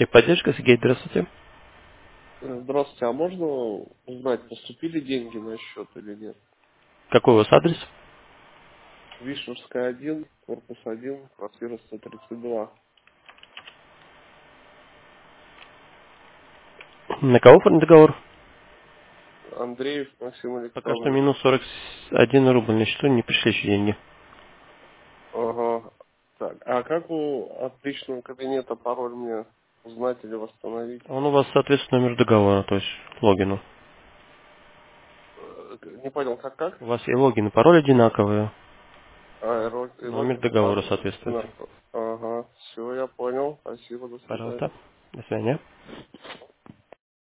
Техподдержка, Сергей, здравствуйте. Здравствуйте, а можно узнать, поступили деньги на счет или нет? Какой у вас адрес? Вишневская 1, корпус 1, квартира 132. На кого оформлен договор? Андреев Максим Пока что Александрович. минус 41 рубль на счету, не пришли еще деньги. Ага. Так, а как от личного кабинета пароль мне узнать или восстановить? Он у вас соответствует номеру договора, то есть логину. Не понял, как? У вас и логин, и пароль одинаковые. И Номер логин, и договора пароль соответствует. одинаковый. Ага, все, я понял. Спасибо, до свидания. Пожалуйста. До свидания.